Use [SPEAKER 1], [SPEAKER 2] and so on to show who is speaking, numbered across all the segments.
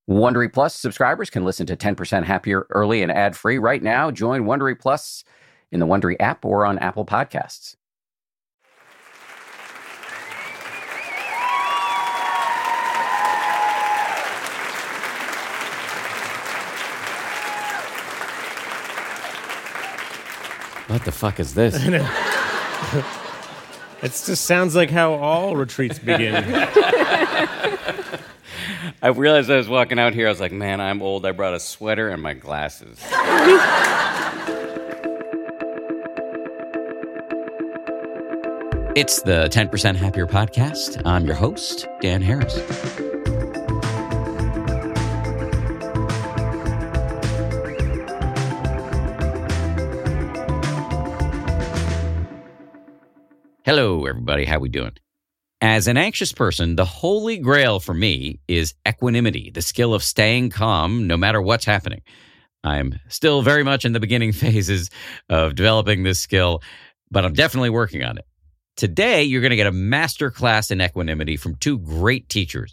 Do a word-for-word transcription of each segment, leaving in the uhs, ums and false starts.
[SPEAKER 1] Wondery Plus subscribers can listen to ten percent Happier early and ad-free right now. Join Wondery Plus in the Wondery app or on Apple Podcasts. What the fuck is this?
[SPEAKER 2] It just sounds like how all retreats begin.
[SPEAKER 1] I realized I was walking out here, I was like, man, I'm old. I brought a sweater and my glasses. It's the ten percent Happier podcast. I'm your host, Dan Harris. Hello, everybody. How we doing? As an anxious person, the holy grail for me is equanimity, the skill of staying calm no matter what's happening. I'm still very much in the beginning phases of developing this skill, but I'm definitely working on it. Today, you're going to get a master class in equanimity from two great teachers.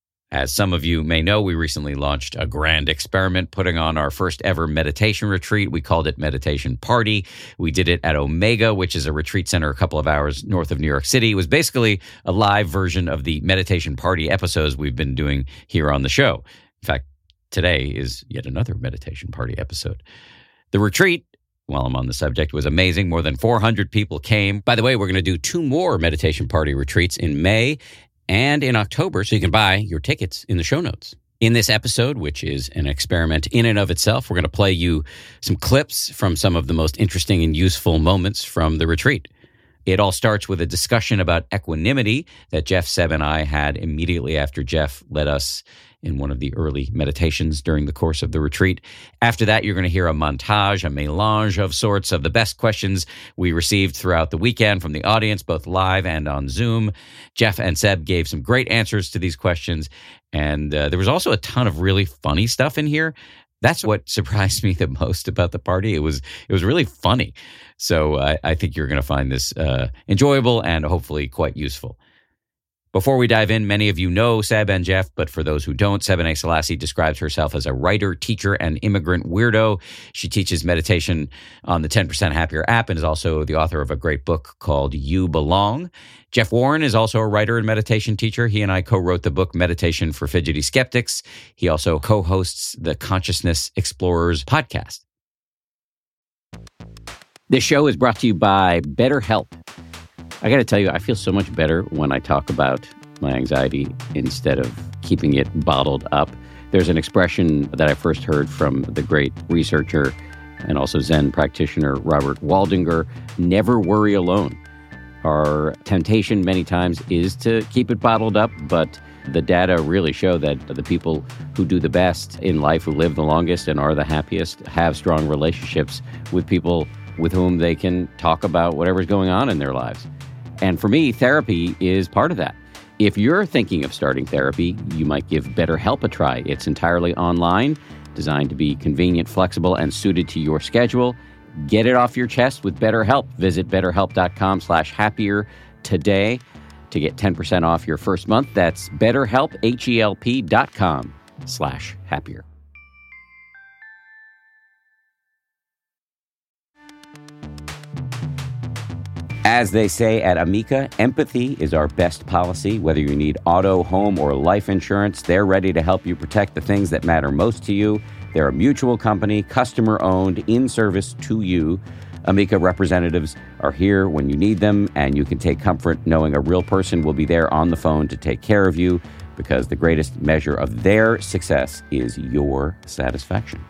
[SPEAKER 1] As some of you may know, we recently launched a grand experiment putting on our first ever meditation retreat. We called it Meditation Party. We did it at Omega, which is a retreat center a couple of hours north of New York City. It was basically a live version of the Meditation Party episodes we've been doing here on the show. In fact, today is yet another Meditation Party episode. The retreat, while I'm on the subject, was amazing. More than four hundred people came. By the way, we're going to do two more Meditation Party retreats in May and in October, so you can buy your tickets in the show notes. In this episode, which is an experiment in and of itself, we're going to play you some clips from some of the most interesting and useful moments from the retreat. It all starts with a discussion about equanimity that Jeff, Seb, and I had immediately after Jeff led us in one of the early meditations during the course of the retreat. After that, you're going to hear a montage, a melange of sorts of the best questions we received throughout the weekend from the audience, both live and on Zoom. Jeff and Seb gave some great answers to these questions, and uh, there was also a ton of really funny stuff in here. That's what surprised me the most about the party. It was it was really funny. So I, I think you're going to find this uh, enjoyable and hopefully quite useful. Before we dive in, many of you know Seb and Jeff, but for those who don't, Sebene Selassie describes herself as a writer, teacher, and immigrant weirdo. She teaches meditation on the ten percent Happier app and is also the author of a great book called You Belong. Jeff Warren is also a writer and meditation teacher. He and I co-wrote the book Meditation for Fidgety Skeptics. He also co-hosts the Consciousness Explorers podcast. This show is brought to you by BetterHelp. I got to tell you, I feel so much better when I talk about my anxiety instead of keeping it bottled up. There's an expression that I first heard from the great researcher and also Zen practitioner Robert Waldinger, never worry alone. Our temptation many times is to keep it bottled up, but the data really show that the people who do the best in life, who live the longest and are the happiest, have strong relationships with people with whom they can talk about whatever's going on in their lives. And for me, therapy is part of that. If you're thinking of starting therapy, you might give BetterHelp a try. It's entirely online, designed to be convenient, flexible, and suited to your schedule. Get it off your chest with BetterHelp. Visit betterhelp.com slash happier today to get ten percent off your first month. That's betterhelp, H-E-L-P dot com slash happier. As they say at Amica, empathy is our best policy. Whether you need auto, home, or life insurance, they're ready to help you protect the things that matter most to you. They're a mutual company, customer-owned, in service to you. Amica representatives are here when you need them, and you can take comfort knowing a real person will be there on the phone to take care of you, because the greatest measure of their success is your satisfaction.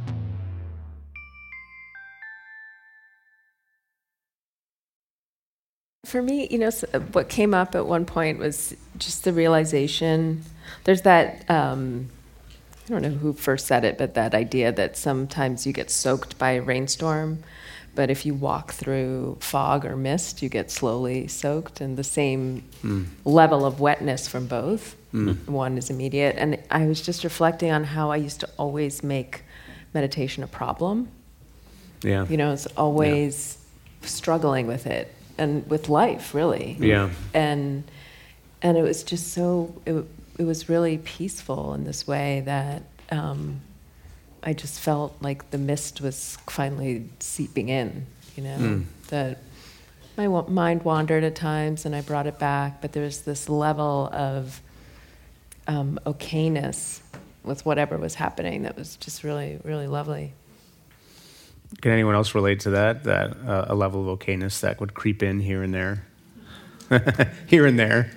[SPEAKER 3] For me, you know, what came up at one point was just the realization, there's that, um, I don't know who first said it, but that idea that sometimes you get soaked by a rainstorm, but if you walk through fog or mist, you get slowly soaked, and the same mm. level of wetness from both. Mm. One is immediate. And I was just reflecting on how I used to always make meditation a problem.
[SPEAKER 2] Yeah.
[SPEAKER 3] You know, it's always yeah. struggling with it. And with life, really.
[SPEAKER 2] Yeah.
[SPEAKER 3] And and it was just so, it, it was really peaceful in this way that um, I just felt like the mist was finally seeping in, you know, mm. that my w- mind wandered at times and I brought it back, but there was this level of um, okayness with whatever was happening that was just really, really lovely.
[SPEAKER 2] Can anyone else relate to that? That uh, a level of okayness that would creep in here and there? Here and there.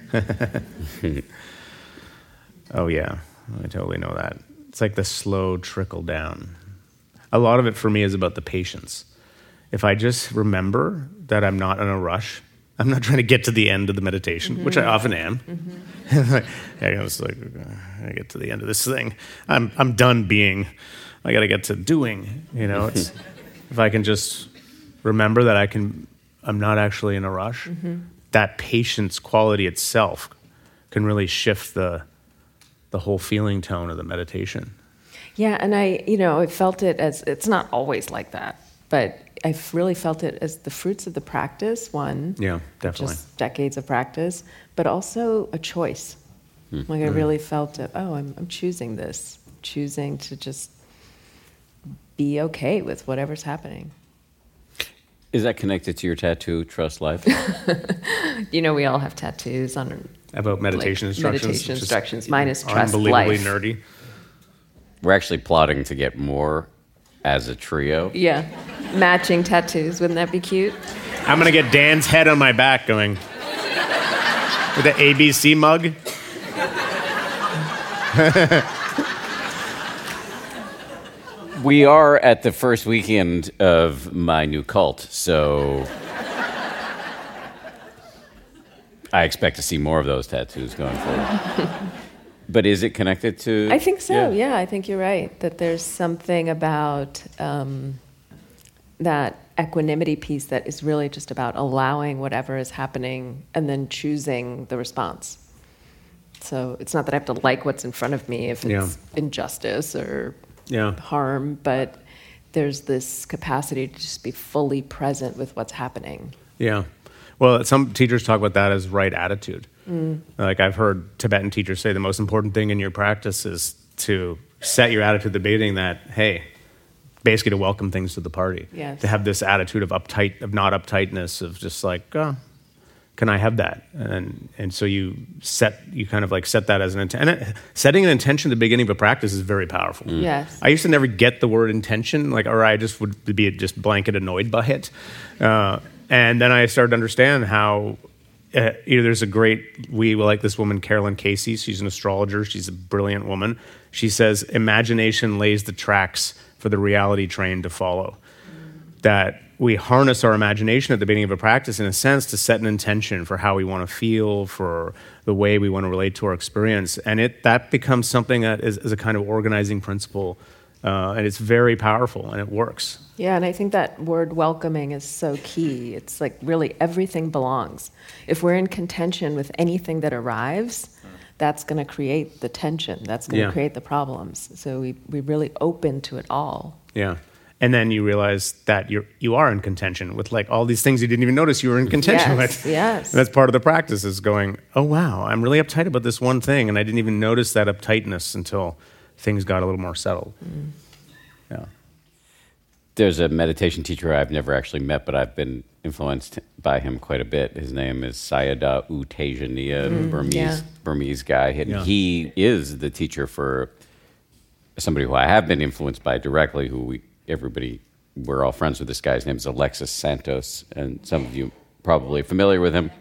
[SPEAKER 2] Oh, yeah. I totally know that. It's like the slow trickle down. A lot of it for me is about the patience. If I just remember that I'm not in a rush, I'm not trying to get to the end of the meditation, mm-hmm. which I often am. Mm-hmm. I was like, I get to the end of this thing. I'm I'm done being. I got to get to doing. You know, it's if I can just remember that I can, I'm not actually in a rush. Mm-hmm. That patience quality itself can really shift the the whole feeling tone of the meditation.
[SPEAKER 3] Yeah, and I, you know, I felt it as, it's not always like that, but I've really felt it as the fruits of the practice, one.
[SPEAKER 2] Yeah, definitely.
[SPEAKER 3] Just decades of practice, but also a choice. Mm. Like I really felt it, oh, I'm, I'm choosing this, choosing to just be okay with whatever's happening.
[SPEAKER 4] Is that connected to your tattoo, Trust Life?
[SPEAKER 3] You know, we all have tattoos on
[SPEAKER 2] about meditation like, instructions.
[SPEAKER 3] Meditation instructions. Mine is Trust Life.
[SPEAKER 2] Unbelievably nerdy.
[SPEAKER 4] We're actually plotting to get more as a trio.
[SPEAKER 3] Yeah, matching tattoos. Wouldn't that be cute?
[SPEAKER 2] I'm gonna get Dan's head on my back going with the A B C mug.
[SPEAKER 4] We are at the first weekend of my new cult, so I expect to see more of those tattoos going forward. But is it connected to...
[SPEAKER 3] I think so, yeah. yeah I think you're right, that there's something about um, that equanimity piece that is really just about allowing whatever is happening and then choosing the response. So it's not that I have to like what's in front of me if it's yeah. injustice or... Yeah. harm, but there's this capacity to just be fully present with what's happening.
[SPEAKER 2] Yeah. Well, some teachers talk about that as right attitude. Mm. Like I've heard Tibetan teachers say the most important thing in your practice is to set your attitude at the beginning that, hey, basically to welcome things to the party.
[SPEAKER 3] Yes.
[SPEAKER 2] To have this attitude of uptight, of not uptightness, of just like, oh, can I have that? And and so you set, you kind of like set that as an intent. Setting an intention at the beginning of a practice is very powerful.
[SPEAKER 3] Mm. Yes.
[SPEAKER 2] I used to never get the word intention, like, or I just would be just blanket annoyed by it. Uh, and then I started to understand how, uh, you know, there's a great, we like this woman, Carolyn Casey. She's an astrologer. She's a brilliant woman. She says, imagination lays the tracks for the reality train to follow. Mm. That we harness our imagination at the beginning of a practice, in a sense, to set an intention for how we want to feel, for the way we want to relate to our experience. And it that becomes something that is, is a kind of organizing principle. Uh, and it's very powerful, and it works.
[SPEAKER 3] Yeah, and I think that word welcoming is so key. It's like really everything belongs. If we're in contention with anything that arrives, that's going to create the tension. That's going to yeah. create the problems. So we, we're really open to it all.
[SPEAKER 2] Yeah. And then you realize that you're you are in contention with like all these things you didn't even notice you were in contention
[SPEAKER 3] yes,
[SPEAKER 2] with.
[SPEAKER 3] Yes.
[SPEAKER 2] And that's part of the practice, is going, oh wow, I'm really uptight about this one thing, and I didn't even notice that uptightness until things got a little more settled. Mm. Yeah.
[SPEAKER 4] There's a meditation teacher I've never actually met, but I've been influenced by him quite a bit. His name is Sayadaw U Tejaniya, mm, Burmese yeah. Burmese guy. And yeah. he is the teacher for somebody who I have been influenced by directly, who we everybody, we're all friends with this guy. His name is Alexis Santos, and some of you probably familiar with him.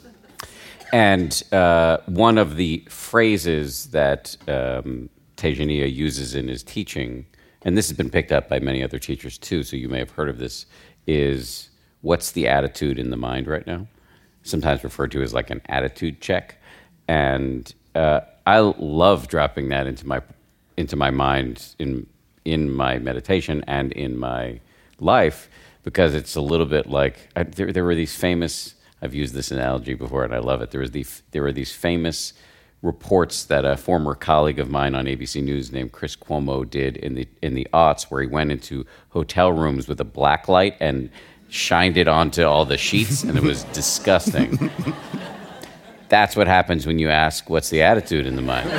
[SPEAKER 4] And uh, one of the phrases that um, Tejaniya uses in his teaching, and this has been picked up by many other teachers too, so you may have heard of this, is what's the attitude in the mind right now? Sometimes referred to as like an attitude check. And uh, I love dropping that into my into my mind in in my meditation and in my life, because it's a little bit like, I, there, there were these famous, I've used this analogy before and I love it, there was the, there were these famous reports that a former colleague of mine on A B C News named Chris Cuomo did in the in the aughts, where he went into hotel rooms with a black light and shined it onto all the sheets, and it was disgusting. That's what happens when you ask, what's the attitude in the mind?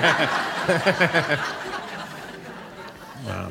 [SPEAKER 2] Wow.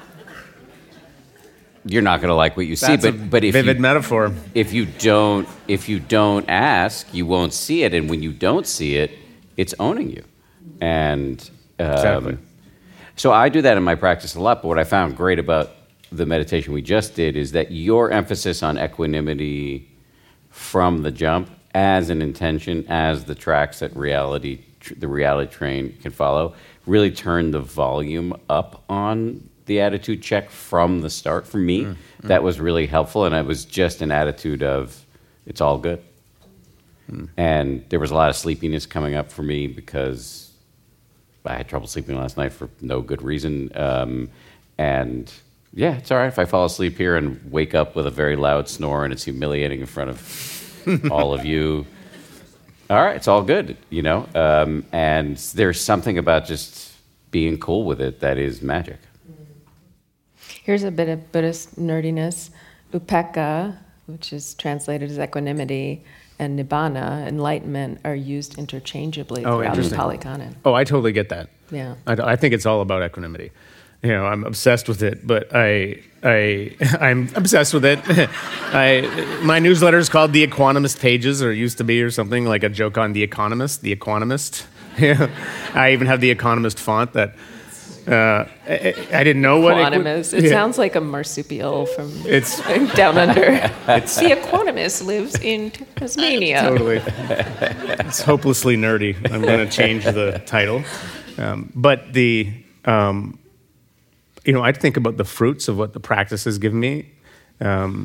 [SPEAKER 4] You're not going to like what you
[SPEAKER 2] That's
[SPEAKER 4] see,
[SPEAKER 2] a
[SPEAKER 4] but but if
[SPEAKER 2] vivid
[SPEAKER 4] you,
[SPEAKER 2] metaphor.
[SPEAKER 4] if you don't if you don't ask, you won't see it, and when you don't see it, it's owning you. And um,
[SPEAKER 2] Exactly.
[SPEAKER 4] So I do that in my practice a lot. But what I found great about the meditation we just did is that your emphasis on equanimity from the jump, as an intention, as the tracks that reality tr- the reality train can follow, really turned the volume up on the attitude check from the start. For me, mm, mm. that was really helpful, and it was just an attitude of, it's all good. Mm. And there was a lot of sleepiness coming up for me because I had trouble sleeping last night for no good reason. Um, and yeah, it's all right if I fall asleep here and wake up with a very loud snore and it's humiliating in front of all of you. All right, it's all good, you know? Um, and there's something about just being cool with it that is magic.
[SPEAKER 3] Here's a bit of Buddhist nerdiness. Upekkha, which is translated as equanimity, and Nibbana, enlightenment, are used interchangeably
[SPEAKER 2] Oh,
[SPEAKER 3] throughout the
[SPEAKER 2] interesting.
[SPEAKER 3] Pali Canon.
[SPEAKER 2] Oh, I totally get that.
[SPEAKER 3] Yeah.
[SPEAKER 2] I, I think it's all about equanimity. You know, I'm obsessed with it, but I, I, I'm obsessed with it. I, my newsletter is called The Equanimist Pages, or it used to be, or something like a joke on The Economist, The Equanimist. I even have the Economist font that uh, I, I didn't know what
[SPEAKER 3] Equanimist. It
[SPEAKER 2] yeah.
[SPEAKER 3] sounds like a marsupial from
[SPEAKER 2] It's
[SPEAKER 3] down under. The Equanimist lives in Tasmania.
[SPEAKER 2] Totally. It's hopelessly nerdy. I'm going to change the title. Um, but the, um, you know, I think about the fruits of what the practice has given me. Um,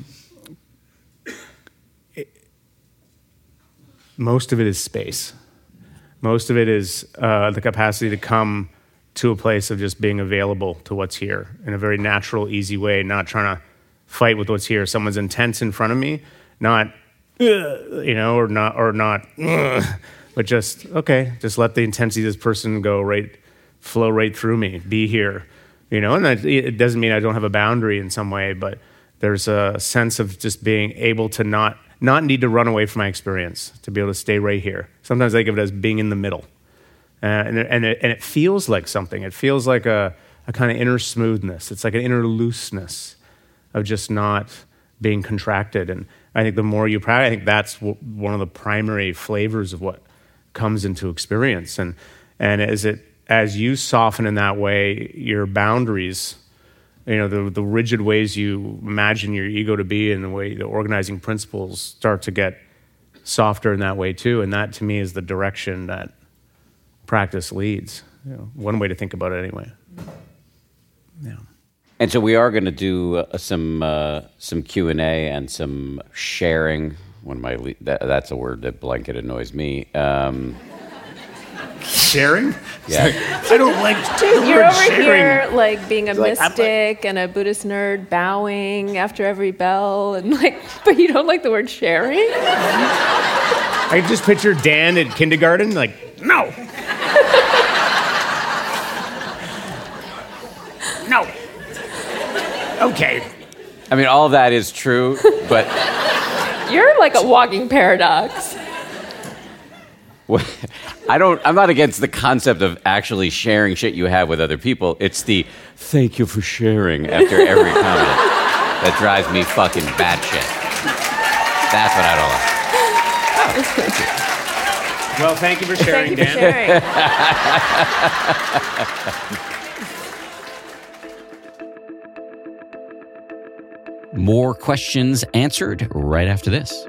[SPEAKER 2] it, most of it is space. Most of it is uh, the capacity to come to a place of just being available to what's here in a very natural, easy way, not trying to fight with what's here. Someone's intense in front of me, not, you know, or not, or not, but just, okay, just let the intensity of this person go right, flow right through me, be here, you know, and it doesn't mean I don't have a boundary in some way, but there's a sense of just being able to not, not need to run away from my experience, to be able to stay right here. Sometimes I think of it as being in the middle. Uh, and, it, and, it, and it feels like something. It feels like a, a kind of inner smoothness. It's like an inner looseness of just not being contracted. And I think the more you practice, I think that's w- one of the primary flavors of what comes into experience. And and as it as you soften in that way, your boundaries, you know, the the rigid ways you imagine your ego to be, and the way the organizing principles start to get softer in that way too. And that to me is the direction that practice leads. You know, one way to think about it anyway. Yeah.
[SPEAKER 4] And so we are going to do uh, some uh, some Q and A and some sharing. One of my le- that, that's a word that blanket annoys me. Um,
[SPEAKER 2] sharing?
[SPEAKER 4] Yeah.
[SPEAKER 2] I don't like
[SPEAKER 3] Dude,
[SPEAKER 2] the
[SPEAKER 3] you're
[SPEAKER 2] word
[SPEAKER 3] over
[SPEAKER 2] sharing.
[SPEAKER 3] here like being a
[SPEAKER 2] Like, I'm
[SPEAKER 3] mystic and a Buddhist nerd bowing after every bell, and like, but you don't like the word sharing?
[SPEAKER 2] I just picture Dan at kindergarten, like, no. No. Okay.
[SPEAKER 4] I mean, all of that is true, but
[SPEAKER 3] You're like a walking paradox.
[SPEAKER 4] I don't. I'm not against the concept of actually sharing shit you have with other people. It's the thank you for sharing after every comment that drives me fucking batshit. That's what I don't like. Oh, thank you.
[SPEAKER 2] Well, thank you for sharing,
[SPEAKER 3] Thank you for
[SPEAKER 2] Dan.
[SPEAKER 3] sharing.
[SPEAKER 1] More questions answered right after this.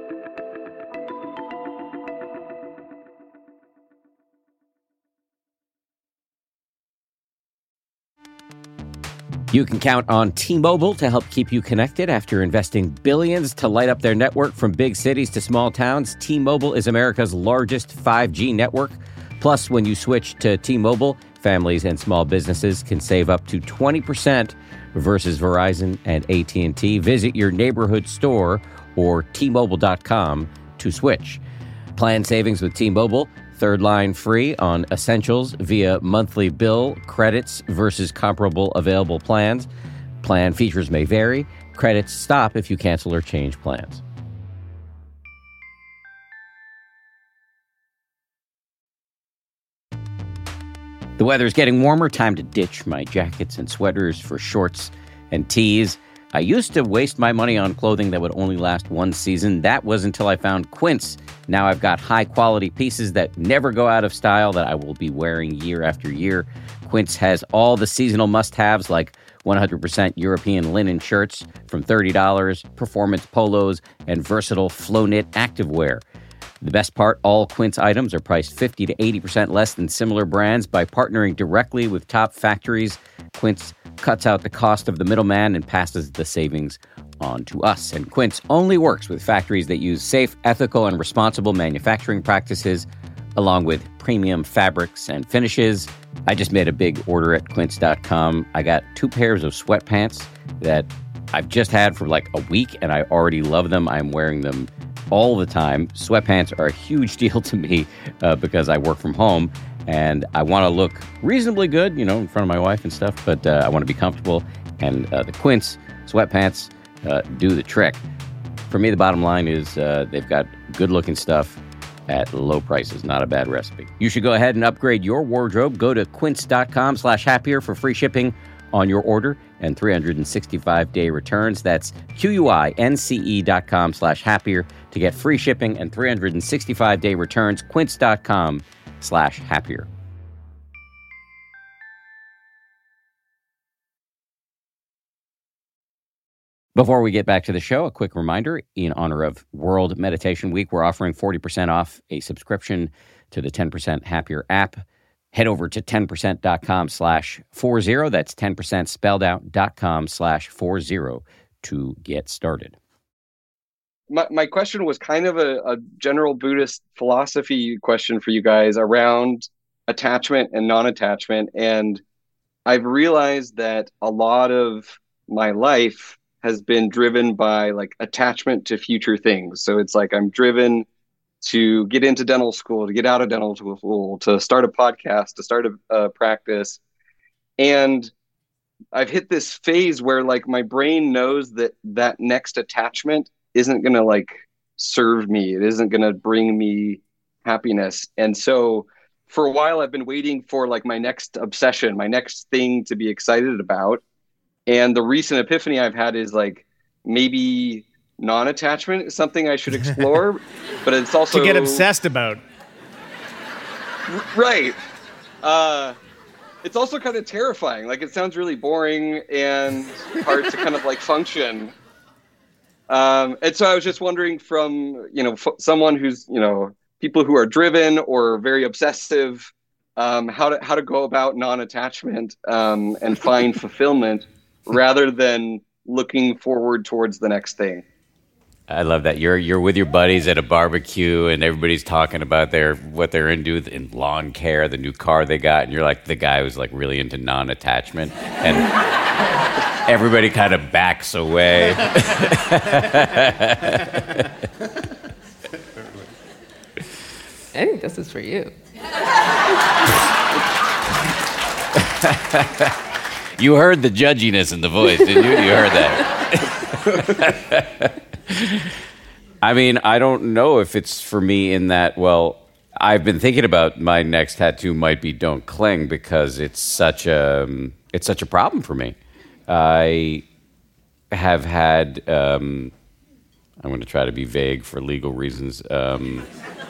[SPEAKER 1] You can count on T-Mobile to help keep you connected after investing billions to light up their network from big cities to small towns. T-Mobile is America's largest five G network. Plus, when you switch to T-Mobile, families and small businesses can save up to twenty percent versus Verizon and A T and T. Visit your neighborhood store or T Mobile dot com to switch. Plan savings with T-Mobile. Third line free on essentials via monthly bill credits versus comparable available plans. Plan features may vary. Credits stop if you cancel or change plans. The weather's getting warmer, time to ditch my jackets and sweaters for shorts and tees. I used to waste my money on clothing that would only last one season. That was until I found Quince. Now I've got high-quality pieces that never go out of style that I will be wearing year after year. Quince has all the seasonal must-haves like one hundred percent European linen shirts from thirty dollars, performance polos, and versatile flow-knit activewear. The best part, all Quince items are priced fifty to eighty percent less than similar brands. By partnering directly with top factories, Quince cuts out the cost of the middleman and passes the savings on to us. And Quince only works with factories that use safe, ethical, and responsible manufacturing practices, along with premium fabrics and finishes. I just made a big order at quince dot com. I got two pairs of sweatpants that I've just had for like a week, and I already love them. I'm wearing them all the time. Sweatpants are a huge deal to me uh, because I work from home and I want to look reasonably good, you know, in front of my wife and stuff, but uh, I want to be comfortable, and uh, the Quince sweatpants uh, do the trick. For me, the bottom line is uh, they've got good-looking stuff at low prices. Not a bad recipe. You should go ahead and upgrade your wardrobe. Go to quince.com slash happier for free shipping on your order and three hundred sixty-five day returns. That's Q-U-I-N-C-E dot com slash happier to get free shipping and three hundred sixty-five day returns. Quince.com slash happier. Before we get back to the show, a quick reminder, in honor of World Meditation Week, we're offering forty percent off a subscription to the ten percent Happier app. Head over to ten percent dot com slash forty. That's ten percent spelled out dot com slash forty to get started.
[SPEAKER 5] My my question was kind of a, a general Buddhist philosophy question for you guys around attachment and non-attachment. And I've realized that a lot of my life has been driven by like attachment to future things. So it's like I'm driven to get into dental school, to get out of dental school, to start a podcast, to start a, a practice. And I've hit this phase where like my brain knows that that next attachment isn't going to like serve me. It isn't going to bring me happiness. And so for a while I've been waiting for like my next obsession, my next thing to be excited about. And the recent epiphany I've had is like maybe non-attachment is something I should explore, but it's also
[SPEAKER 2] to get obsessed about.
[SPEAKER 5] Right. Uh, it's also kind of terrifying. Like it sounds really boring and hard to kind of like function. Um, and so I was just wondering from, you know, f- someone who's, you know, people who are driven or very obsessive, um, how to, how to go about non-attachment um, and find fulfillment rather than looking forward towards the next thing.
[SPEAKER 4] I love that. You're you're with your buddies at a barbecue and everybody's talking about their what they're into in lawn care, the new car they got, and you're like the guy who's like really into non-attachment, and everybody kind of backs away.
[SPEAKER 3] I think this is for you.
[SPEAKER 4] You heard the judginess in the voice, didn't you? You heard that. I mean, I don't know if it's for me in that, well, I've been thinking about my next tattoo might be Don't Cling because it's such a, it's such a problem for me. I have had, um, I'm going to try to be vague for legal reasons. Um,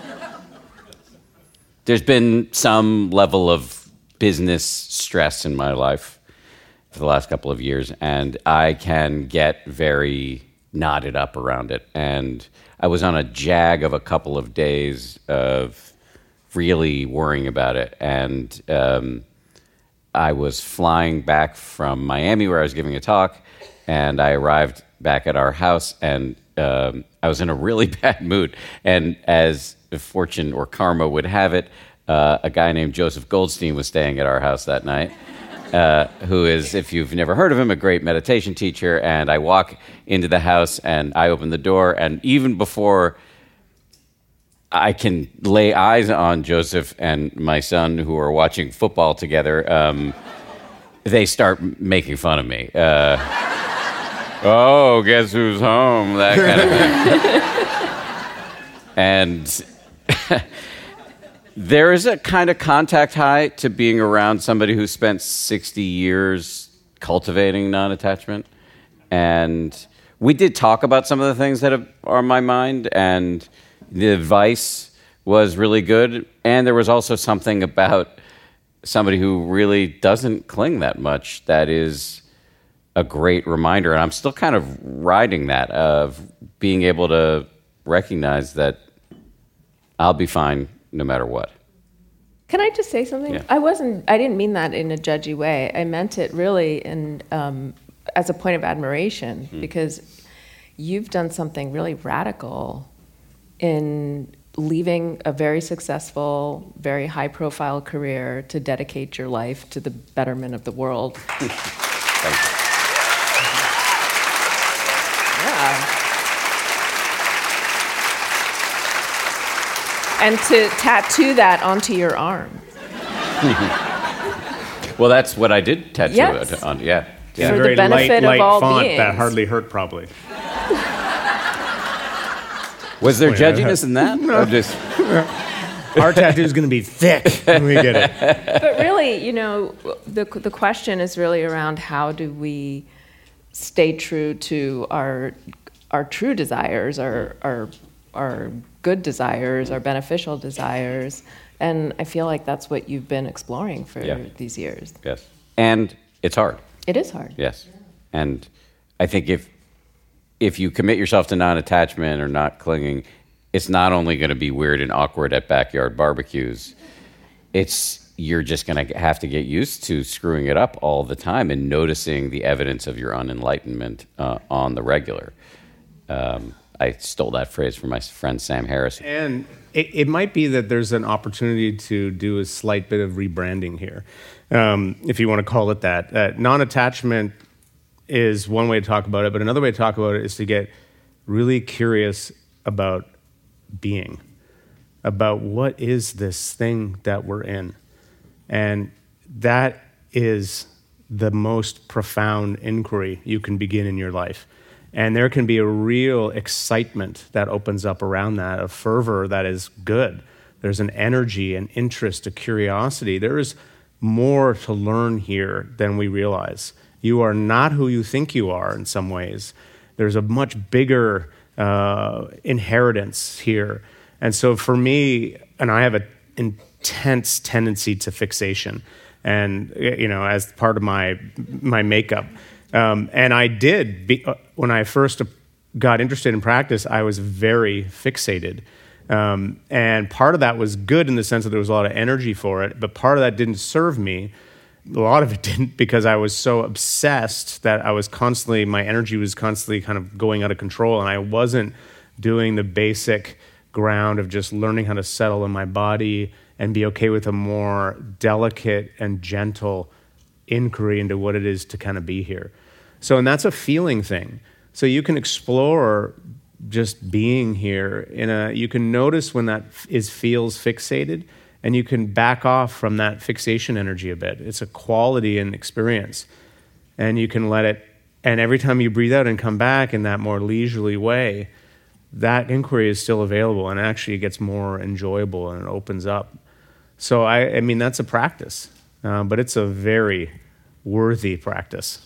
[SPEAKER 4] there's been some level of business stress in my life for the last couple of years, and I can get very knotted up around it. And I was on a jag of a couple of days of really worrying about it. And um, I was flying back from Miami where I was giving a talk, and I arrived back at our house, and um, I was in a really bad mood. And as fortune or karma would have it, uh, a guy named Joseph Goldstein was staying at our house that night. Uh, who is, if you've never heard of him, a great meditation teacher. And I walk into the house and I open the door, and even before I can lay eyes on Joseph and my son, who are watching football together, um, they start making fun of me. Uh, oh, guess who's home? That kind of thing. And There is a kind of contact high to being around somebody who spent sixty years cultivating non-attachment. And we did talk about some of the things that have, are on my mind, and the advice was really good. And there was also something about somebody who really doesn't cling that much that is a great reminder. And I'm still kind of riding that of being able to recognize that I'll be fine no matter what.
[SPEAKER 3] Can I just say something?
[SPEAKER 4] Yeah.
[SPEAKER 3] I wasn't, I didn't mean that in a judgy way. I meant it really in, um, as a point of admiration, mm. because you've done something really radical in leaving a very successful, very high-profile career to dedicate your life to the betterment of the world.
[SPEAKER 4] Thank you.
[SPEAKER 3] Yeah. And to tattoo that onto your arm.
[SPEAKER 4] Well, that's what I did tattoo
[SPEAKER 3] yes.
[SPEAKER 4] it on. Yeah.
[SPEAKER 2] Yeah,
[SPEAKER 3] For
[SPEAKER 2] very
[SPEAKER 3] the benefit
[SPEAKER 2] light, light
[SPEAKER 3] of all
[SPEAKER 2] font
[SPEAKER 3] beings.
[SPEAKER 2] that hardly hurt, probably.
[SPEAKER 4] Was there judginess in that?
[SPEAKER 2] No.
[SPEAKER 4] Or just
[SPEAKER 2] Our tattoo is going to be thick when we get it.
[SPEAKER 3] But really, you know, the the question is really around how do we stay true to our our true desires, our our our good desires, our beneficial desires, and I feel like that's what you've been exploring for
[SPEAKER 4] Yeah.
[SPEAKER 3] these years.
[SPEAKER 4] yes, and it's hard.
[SPEAKER 3] It is hard.
[SPEAKER 4] Yes, and I think if if you commit yourself to non-attachment or not clinging, it's not only going to be weird and awkward at backyard barbecues. It's you're just going to have to get used to screwing it up all the time and noticing the evidence of your unenlightenment uh, on the regular. Um, I stole that phrase from my friend Sam Harris.
[SPEAKER 2] And it, it might be that there's an opportunity to do a slight bit of rebranding here, um, if you want to call it that. Uh, non-attachment is one way to talk about it, but another way to talk about it is to get really curious about being, about what is this thing that we're in. And that is the most profound inquiry you can begin in your life. And there can be a real excitement that opens up around that, a fervor that is good. There's an energy, an interest, a curiosity. There is more to learn here than we realize. You are not who you think you are in some ways. There's a much bigger uh, inheritance here. And so for me, and I have an intense tendency to fixation, and you know, as part of my my makeup. Um, and I did, be, uh, when I first got interested in practice, I was very fixated. Um, and part of that was good in the sense that there was a lot of energy for it, but part of that didn't serve me. A lot of it didn't, because I was so obsessed that I was constantly, my energy was constantly kind of going out of control, and I wasn't doing the basic ground of just learning how to settle in my body and be okay with a more delicate and gentle inquiry into what it is to kind of be here. So, and that's a feeling thing. So you can explore just being here in a, you can notice when that is feels fixated, and you can back off from that fixation energy a bit. It's a quality and experience. And you can let it, and every time you breathe out and come back in that more leisurely way, that inquiry is still available, and actually it gets more enjoyable and it opens up. So I, I mean, that's a practice. Uh, but it's a very worthy practice.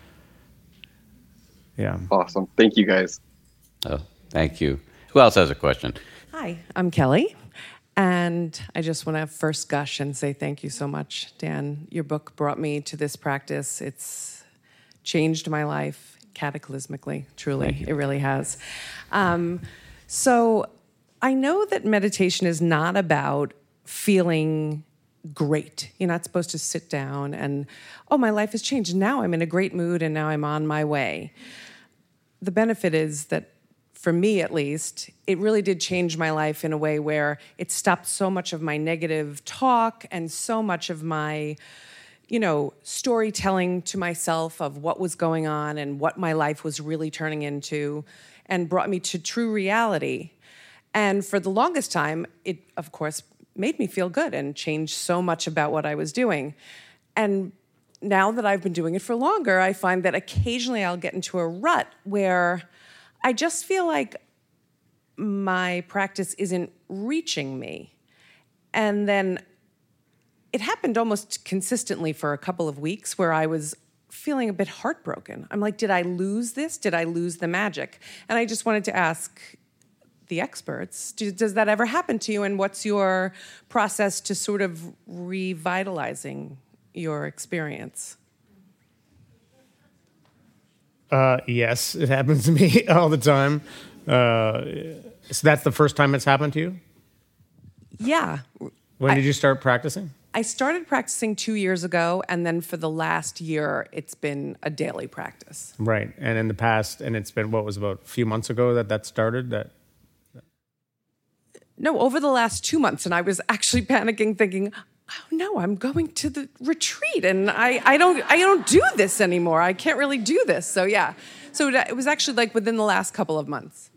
[SPEAKER 2] Yeah.
[SPEAKER 5] Awesome. Thank you, guys.
[SPEAKER 4] Oh, thank you. Who else has a question?
[SPEAKER 6] Hi, I'm Kelly. And I just want to first gush and say thank you so much, Dan. Your book brought me to this practice. It's changed my life cataclysmically, truly. It really has. Um, so I know that meditation is not about feeling great. You're not supposed to sit down and, oh, my life has changed. Now I'm in a great mood and now I'm on my way. The benefit is that, for me at least, it really did change my life in a way where it stopped so much of my negative talk and so much of my, you know, storytelling to myself of what was going on and what my life was really turning into, and brought me to true reality. And for the longest time, it, of course, made me feel good and changed so much about what I was doing. And now that I've been doing it for longer, I find that occasionally I'll get into a rut where I just feel like my practice isn't reaching me. And then it happened almost consistently for a couple of weeks where I was feeling a bit heartbroken. I'm like, did I lose this? Did I lose the magic? And I just wanted to ask the experts, do, does that ever happen to you? And what's your process to sort of revitalizing your experience?
[SPEAKER 2] Uh, yes, it happens to me all the time. Uh, so that's the first time it's happened to you?
[SPEAKER 6] Yeah.
[SPEAKER 2] When
[SPEAKER 6] I,
[SPEAKER 2] did you start practicing?
[SPEAKER 6] I started practicing two years ago, and then for the last year, it's been a daily practice.
[SPEAKER 2] Right. And in the past, and it's been, what was about a few months ago that that started? That
[SPEAKER 6] No, over the last two months, and I was actually panicking, thinking, oh no, I'm going to the retreat, and I, I don't I don't do this anymore. I can't really do this. So yeah, so it was actually like within the last couple of months.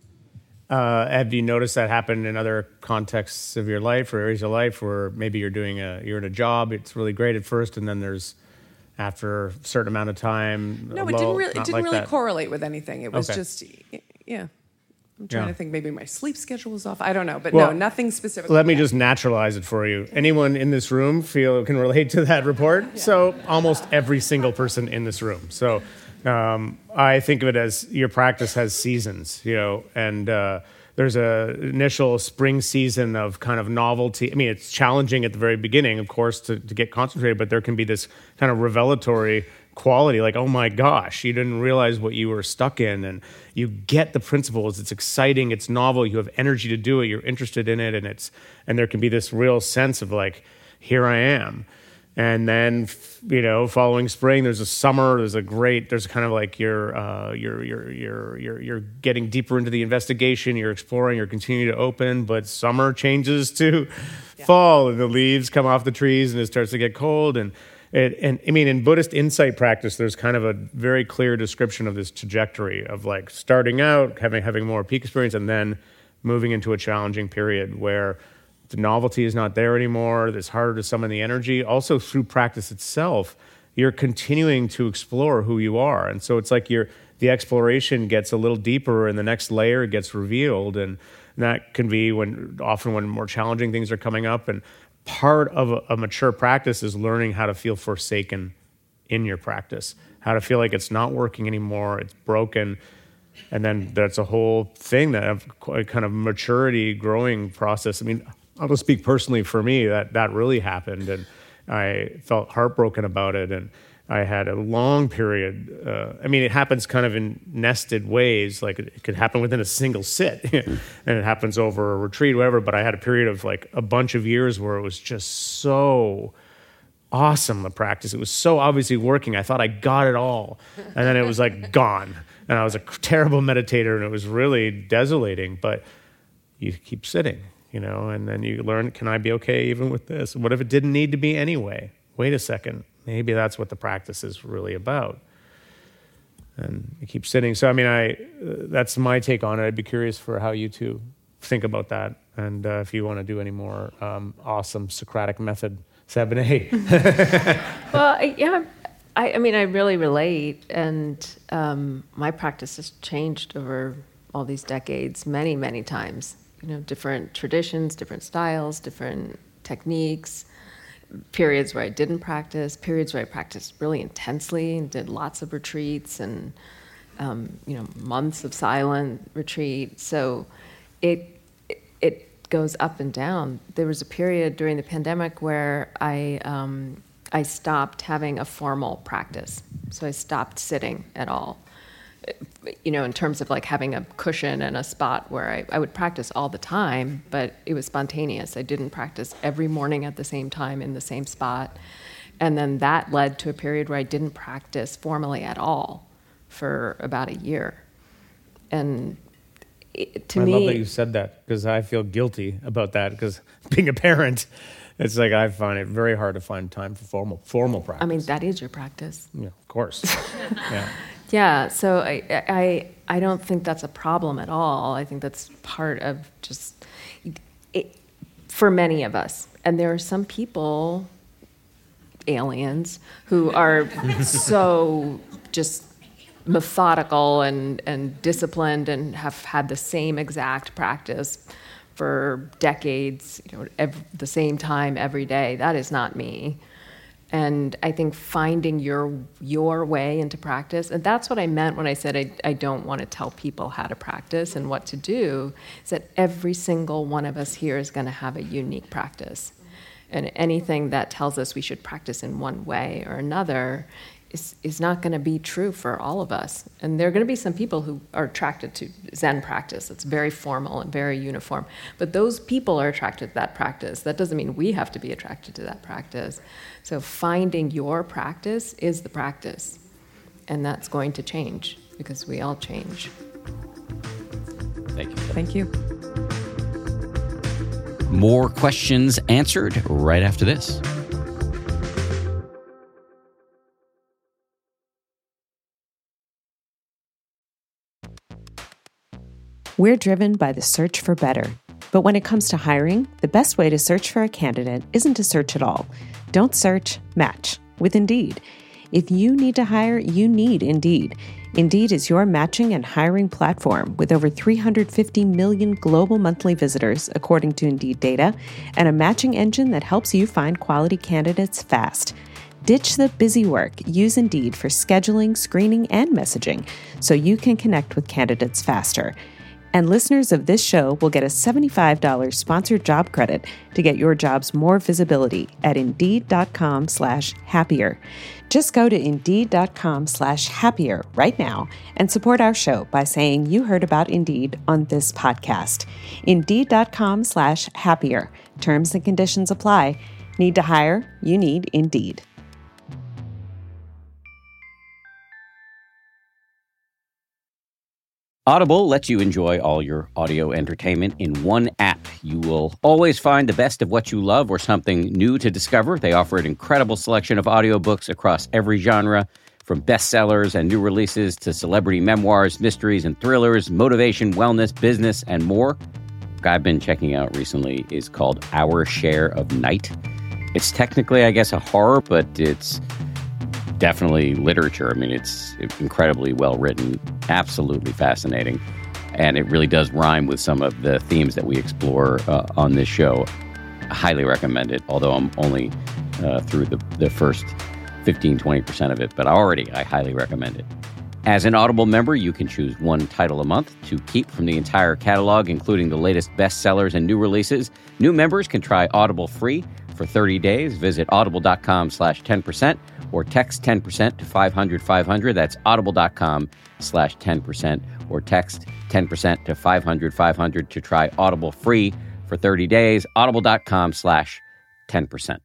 [SPEAKER 2] Uh, have you noticed that happen in other contexts of your life or areas of life where maybe you're doing a you're in a job, it's really great at first, and then there's after a certain amount of time.
[SPEAKER 6] No,
[SPEAKER 2] a
[SPEAKER 6] it
[SPEAKER 2] lull,
[SPEAKER 6] didn't really it
[SPEAKER 2] not
[SPEAKER 6] didn't
[SPEAKER 2] like
[SPEAKER 6] really
[SPEAKER 2] that?
[SPEAKER 6] correlate with anything. It was
[SPEAKER 2] Okay.
[SPEAKER 6] just yeah. I'm trying
[SPEAKER 2] Yeah.
[SPEAKER 6] to think. Maybe my sleep schedule was off. I don't know, but
[SPEAKER 2] Well,
[SPEAKER 6] no, nothing specific.
[SPEAKER 2] Let me just naturalize it for you. Anyone in this room feel can relate to that report? Yeah. So almost every single person in this room. So um, I think of it as your practice has seasons, you know, and uh, there's a initial spring season of kind of novelty. I mean, it's challenging at the very beginning, of course, to, to get concentrated, but there can be this kind of revelatory quality, like, oh my gosh, you didn't realize what you were stuck in, and you get the principles. It's exciting, it's novel, you have energy to do it, you're interested in it, and it's and there can be this real sense of like, here I am. And then, you know, following spring, there's a summer, there's a great, there's kind of like you're uh, you're you're you're you're you're getting deeper into the investigation, you're exploring, you're continuing to open, but summer changes to yeah. fall, and the leaves come off the trees, and it starts to get cold, and It, and I mean, in Buddhist insight practice, there's kind of a very clear description of this trajectory of like starting out, having having more peak experience, and then moving into a challenging period where the novelty is not there anymore. It's harder to summon the energy. Also, through practice itself, you're continuing to explore who you are, and so it's like you're the exploration gets a little deeper, and the next layer gets revealed, and that can be when often when more challenging things are coming up. And part of a, a mature practice is learning how to feel forsaken in your practice, how to feel like it's not working anymore, it's broken. And then that's a whole thing, that a kind of maturity growing process. I mean, I'll just speak personally for me, that that really happened, and I felt heartbroken about it. And I had a long period. Uh, I mean, it happens kind of in nested ways. Like it, it could happen within a single sit, and it happens over a retreat, whatever. But I had a period of like a bunch of years where it was just so awesome, the practice. It was so obviously working. I thought I got it all, and then it was like gone. And I was a terrible meditator, and it was really desolating. But you keep sitting, you know, and then you learn, can I be okay even with this? What if it didn't need to be anyway? Wait a second. Maybe that's what the practice is really about. And you keep sitting. So, I mean, I uh, that's my take on it. I'd be curious for how you two think about that. And uh, if you want to do any more um, awesome Socratic method, seven A.
[SPEAKER 3] Well, I, yeah, I, I mean, I really relate. And um, my practice has changed over all these decades, many, many times. You know, different traditions, different styles, different techniques. Periods where I didn't practice, periods where I practiced really intensely and did lots of retreats, and um, you know, months of silent retreat. So it, it it goes up and down. There was a period during the pandemic where I um, I stopped having a formal practice. So I stopped sitting at all. You know, in terms of like having a cushion and a spot where I, I would practice all the time, but it was spontaneous. I didn't practice every morning at the same time in the same spot. And then that led to a period where I didn't practice formally at all for about a year. And it, to
[SPEAKER 2] I
[SPEAKER 3] me...
[SPEAKER 2] I love that you said that, because I feel guilty about that, because being a parent, it's like I find it very hard to find time for formal formal practice.
[SPEAKER 3] I mean, that is your practice.
[SPEAKER 2] Yeah, of course. Yeah.
[SPEAKER 3] Yeah, so I, I I don't think that's a problem at all. I think that's part of just, it, for many of us. And there are some people, aliens, who are so just methodical and, and disciplined and have had the same exact practice for decades, you know, every, the same time every day. That is not me. And I think finding your your way into practice, and that's what I meant when I said I, I don't want to tell people how to practice and what to do, is that every single one of us here is going to have a unique practice. And anything that tells us we should practice in one way or another is, is not going to be true for all of us. And there are going to be some people who are attracted to Zen practice. It's very formal and very uniform. But those people are attracted to that practice. That doesn't mean we have to be attracted to that practice. So finding your practice is the practice. And that's going to change because we all change.
[SPEAKER 4] Thank you.
[SPEAKER 6] Thank you.
[SPEAKER 1] More questions answered right after this.
[SPEAKER 7] We're driven by the search for better. But when it comes to hiring, the best way to search for a candidate isn't to search at all. Don't search, match with Indeed. If you need to hire, you need Indeed. Indeed is your matching and hiring platform with over three hundred fifty million global monthly visitors, according to Indeed data, and a matching engine that helps you find quality candidates fast. Ditch the busy work. Use Indeed for scheduling, screening, and messaging so you can connect with candidates faster. And listeners of this show will get a seventy-five dollars sponsored job credit to get your jobs more visibility at Indeed.com slash happier. Just go to Indeed.com slash happier right now and support our show by saying you heard about Indeed on this podcast. Indeed.com slash happier. Terms and conditions apply. Need to hire? You need Indeed.
[SPEAKER 1] Audible lets you enjoy all your audio entertainment in one app. You will always find the best of what you love or something new to discover. They offer an incredible selection of audiobooks across every genre, from bestsellers and new releases to celebrity memoirs, mysteries and thrillers, motivation, wellness, business, and more. What I've been checking out recently is called Our Share of Night. It's technically, I guess, a horror, but it's definitely literature. I mean, it's incredibly well written, absolutely fascinating, and it really does rhyme with some of the themes that we explore uh, on this show. I highly recommend it, although I'm only uh, through the, the first fifteen, twenty percent of it, but already I highly recommend it. As an Audible member, you can choose one title a month to keep from the entire catalog, including the latest bestsellers and new releases. New members can try Audible free for thirty days. Visit audible.com slash 10% or text ten percent to five hundred five hundred. That's audible.com slash 10% or text ten percent to five hundred five hundred to try Audible free for thirty days. Audible.com slash 10%.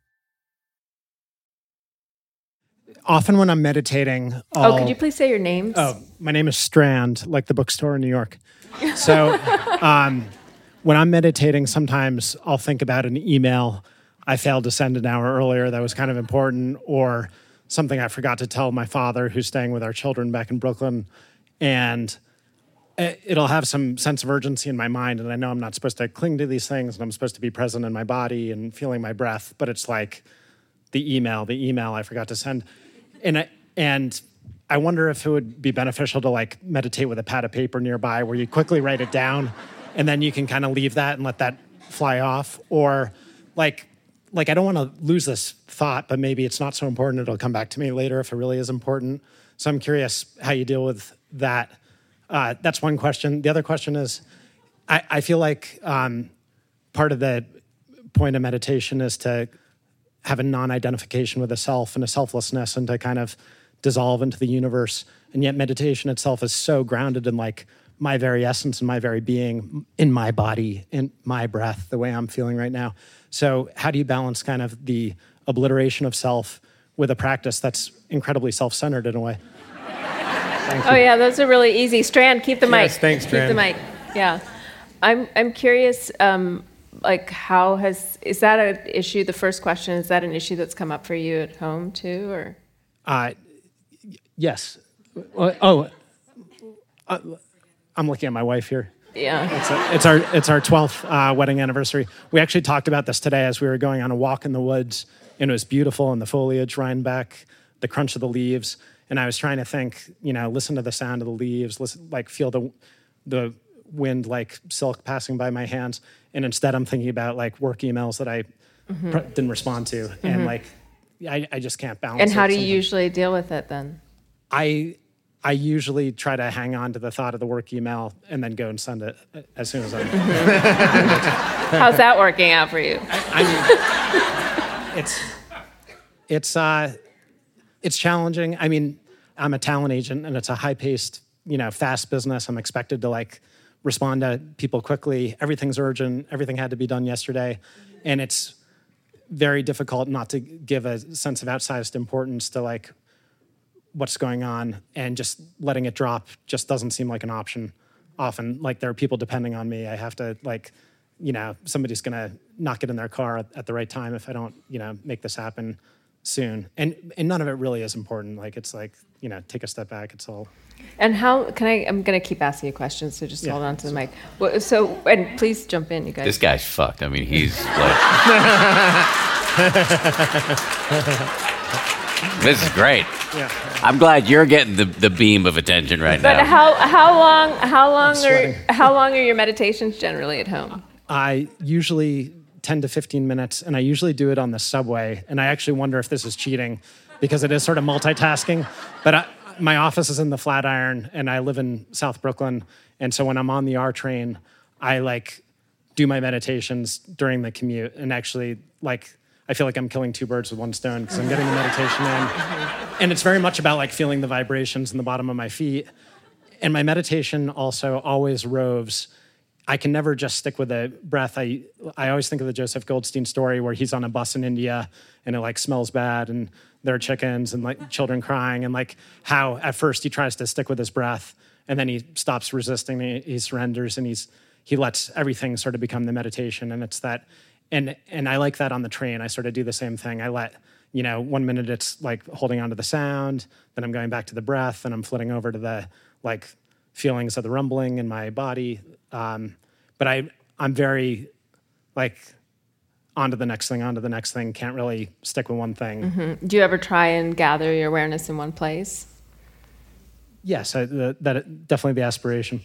[SPEAKER 8] Often when I'm meditating,
[SPEAKER 3] I'll,
[SPEAKER 8] oh,
[SPEAKER 3] could you please say your names?
[SPEAKER 8] Oh, my name is Strand, like the bookstore in New York. So um, when I'm meditating, sometimes I'll think about an email I failed to send an hour earlier that was kind of important, or something I forgot to tell my father who's staying with our children back in Brooklyn. And it'll have some sense of urgency in my mind, and I know I'm not supposed to cling to these things, and I'm supposed to be present in my body and feeling my breath, but it's like the email, the email I forgot to send. And I, and I wonder if it would be beneficial to like meditate with a pad of paper nearby where you quickly write it down and then you can kind of leave that and let that fly off. Or like, like I don't want to lose this thought, but maybe it's not so important. It'll come back to me later if it really is important. So I'm curious how you deal with that. Uh, that's one question. The other question is, I, I feel like um, part of the point of meditation is to have a non-identification with a self and a selflessness and to kind of dissolve into the universe. And yet meditation itself is so grounded in like my very essence and my very being in my body, in my breath, the way I'm feeling right now. So how do you balance kind of the obliteration of self with a practice that's incredibly self-centered in a way? Thank you.
[SPEAKER 3] Oh yeah, those are really easy. Strand, keep the mic.
[SPEAKER 8] Yes, thanks, Strand.
[SPEAKER 3] Keep the mic. Yeah. I'm I'm curious, um, like how has, is that an issue, the first question, is that an issue that's come up for you at home too, or?
[SPEAKER 8] Uh, yes. Oh, uh, I'm looking at my wife here.
[SPEAKER 3] Yeah.
[SPEAKER 8] It's, a, it's our it's our twelfth uh, wedding anniversary. We actually talked about this today as we were going on a walk in the woods, and it was beautiful, and the foliage running back, the crunch of the leaves, and I was trying to think, you know, listen to the sound of the leaves, listen, like feel the the wind like silk passing by my hands. And instead I'm thinking about like work emails that I mm-hmm. pr- didn't respond to. Mm-hmm. And like, I, I just can't balance it.
[SPEAKER 3] And how do you
[SPEAKER 8] sometimes.
[SPEAKER 3] usually deal with it then?
[SPEAKER 8] I I usually try to hang on to the thought of the work email and then go and send it as soon as I'm.
[SPEAKER 3] Mm-hmm. How's that working out for you?
[SPEAKER 8] I, I mean, it's it's uh, it's challenging. I mean, I'm a talent agent, and it's a high-paced, you know, fast business. I'm expected to like respond to people quickly. Everything's urgent. Everything had to be done yesterday, and it's very difficult not to give a sense of outsized importance to like what's going on, and just letting it drop just doesn't seem like an option often. Like there are people depending on me. I have to like, you know, somebody's gonna not get in their car at, at the right time if I don't, you know, make this happen soon. And and none of it really is important. Like it's like, you know, take a step back. It's all.
[SPEAKER 3] And how can I? I'm gonna keep asking you questions, so just yeah, hold on to the mic. Well, so and please jump in, you guys.
[SPEAKER 1] This guy's fucked. I mean, he's like. This is great. Yeah. I'm glad you're getting the, the beam of attention right
[SPEAKER 3] but
[SPEAKER 1] now.
[SPEAKER 3] But how how long how long are how long are your meditations generally at home?
[SPEAKER 8] I usually ten to fifteen minutes, and I usually do it on the subway. And I actually wonder if this is cheating, because it is sort of multitasking. But I, my office is in the Flatiron, and I live in South Brooklyn. And so when I'm on the R train, I like do my meditations during the commute, and actually like. I feel like I'm killing two birds with one stone because I'm getting the meditation in. And it's very much about like feeling the vibrations in the bottom of my feet. And my meditation also always roves. I can never just stick with the breath. I I always think of the Joseph Goldstein story where he's on a bus in India and it like smells bad and there are chickens and like children crying, and like how at first he tries to stick with his breath and then he stops resisting, he, he surrenders, and he's he lets everything sort of become the meditation. And it's that And and I like that on the train. I sort of do the same thing. I let, you know, one minute it's like holding on to the sound, then I'm going back to the breath, and I'm flitting over to the like feelings of the rumbling in my body. Um, but I I'm very like on to the next thing, on to the next thing. Can't really stick with one thing.
[SPEAKER 3] Mm-hmm. Do you ever try and gather your awareness in one place?
[SPEAKER 8] Yes, I, the, that definitely the aspiration.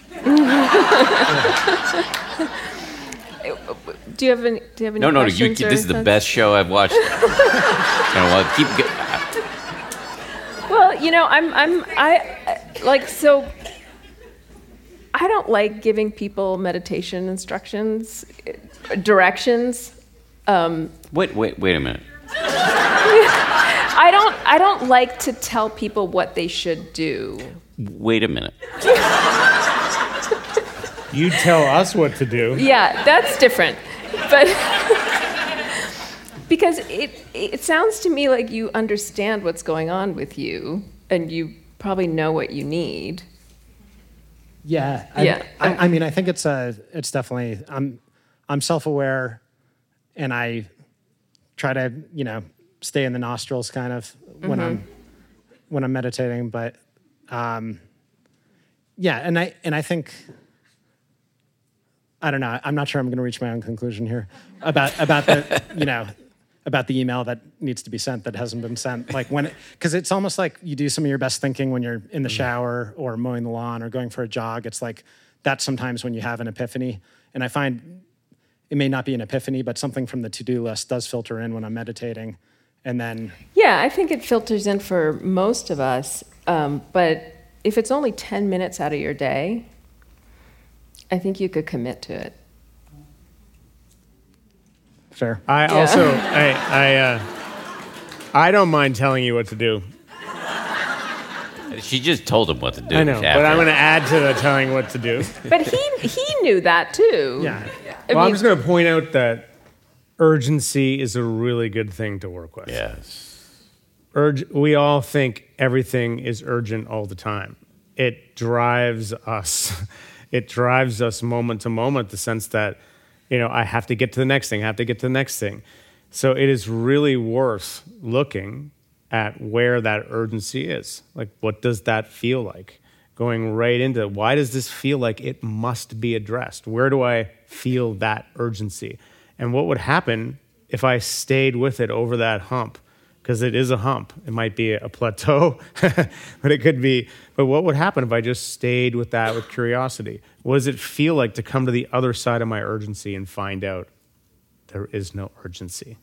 [SPEAKER 3] Do you have any? Do you have any
[SPEAKER 1] no, no,
[SPEAKER 3] questions?
[SPEAKER 1] No, you. This is the best show I've watched. You know, well, keep.
[SPEAKER 3] Well, you know, I'm, I'm, I, like, so. I don't like giving people meditation instructions, directions. Um,
[SPEAKER 1] wait, wait, wait a minute.
[SPEAKER 3] I don't. I don't like to tell people what they should do.
[SPEAKER 1] Wait a minute.
[SPEAKER 2] You tell us what to do.
[SPEAKER 3] Yeah, that's different. But because it it sounds to me like you understand what's going on with you, and you probably know what you need.
[SPEAKER 8] Yeah, I,
[SPEAKER 3] yeah.
[SPEAKER 8] I, I mean, I think it's a it's definitely I'm I'm self-aware, and I try to you know stay in the nostrils kind of when mm-hmm. I'm when I'm meditating. But um, yeah, and I and I think. I don't know. I'm not sure I'm going to reach my own conclusion here about about the you know about the email that needs to be sent that hasn't been sent. Like when, because it, it's almost like you do some of your best thinking when you're in the shower or mowing the lawn or going for a jog. It's like that's sometimes when you have an epiphany. And I find it may not be an epiphany, but something from the to-do list does filter in when I'm meditating, and then
[SPEAKER 3] yeah, I think it filters in for most of us. Um, but if it's only ten minutes out of your day, I think you could commit to it.
[SPEAKER 8] Fair.
[SPEAKER 2] I
[SPEAKER 3] yeah.
[SPEAKER 2] also, I, I, uh, I don't mind telling you what to do.
[SPEAKER 1] She just told him what to do.
[SPEAKER 2] I know, but I'm going to add to the telling what to do.
[SPEAKER 3] But he he knew that too.
[SPEAKER 2] Yeah. I well, mean, I'm just going to point out that urgency is a really good thing to work with.
[SPEAKER 1] Yes.
[SPEAKER 2] Urge. We all think everything is urgent all the time. It drives us. It drives us moment to moment, the sense that, you know, I have to get to the next thing, I have to get to the next thing. So it is really worth looking at where that urgency is. Like, what does that feel like? Going right into, why does this feel like it must be addressed? Where do I feel that urgency? And what would happen if I stayed with it over that hump because it is a hump. It might be a plateau, but it could be. But what would happen if I just stayed with that with curiosity? What does it feel like to come to the other side of my urgency and find out there is no urgency?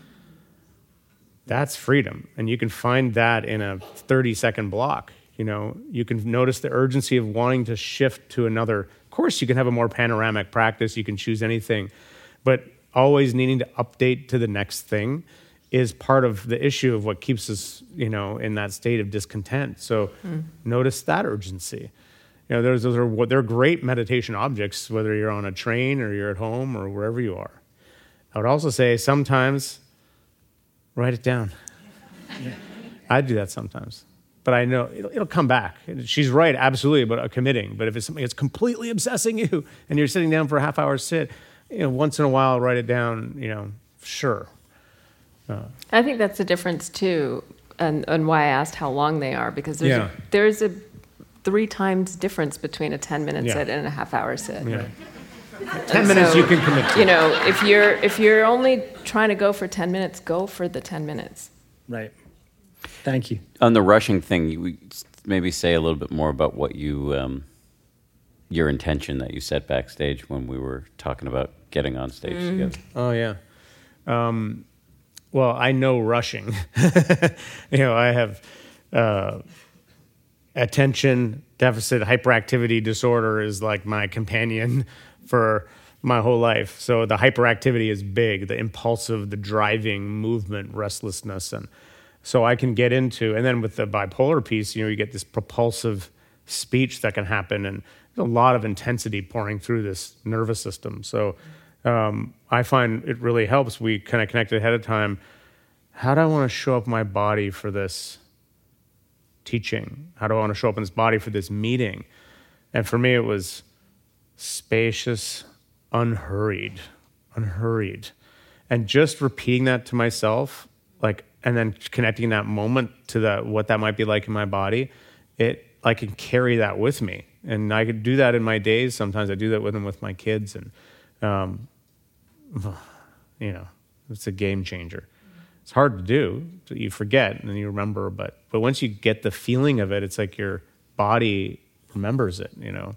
[SPEAKER 2] That's freedom. And you can find that in a thirty second block. You know, you can notice the urgency of wanting to shift to another. Of course, you can have a more panoramic practice. You can choose anything, but always needing to update to the next thing is part of the issue of what keeps us, you know, in that state of discontent. So mm. notice that urgency. You know, there's, those are they're great meditation objects, whether you're on a train or you're at home or wherever you are. I would also say sometimes write it down. Yeah. I do that sometimes, but I know it'll, it'll come back. She's right, absolutely, about committing. But if it's something that's completely obsessing you and you're sitting down for a half hour sit, you know, once in a while, write it down. You know, sure. Uh,
[SPEAKER 3] I think that's the difference too, and, and why I asked how long they are, because there's
[SPEAKER 2] yeah.
[SPEAKER 3] a, there's a three times difference between a ten minute
[SPEAKER 2] yeah.
[SPEAKER 3] sit and a half hour sit.
[SPEAKER 2] Yeah. ten minutes
[SPEAKER 3] so,
[SPEAKER 2] you can commit to.
[SPEAKER 3] You know, if you're if you're only trying to go for ten minutes, go for the ten minutes.
[SPEAKER 8] Right. Thank you.
[SPEAKER 4] On the rushing thing, you maybe say a little bit more about what you, um, your intention that you set backstage when we were talking about getting on stage mm. together.
[SPEAKER 2] Oh yeah. Um, well, I know rushing. you know, I have uh, attention deficit hyperactivity disorder is like my companion for my whole life. So the hyperactivity is big, the impulsive, the driving movement, restlessness. And so I can get into, and then with the bipolar piece, you know, you get this propulsive speech that can happen and a lot of intensity pouring through this nervous system. So um, I find it really helps. We kind of connect ahead of time. How do I want to show up my body for this teaching? How do I want to show up in this body for this meeting? And for me, it was spacious, unhurried, unhurried. And just repeating that to myself, like, and then connecting that moment to that, what that might be like in my body, it, I can carry that with me. And I could do that in my days. Sometimes I do that with them with my kids. And, um, you know, it's a game changer. It's hard to do. You forget and then you remember. But, but once you get the feeling of it, it's like your body remembers it, you know.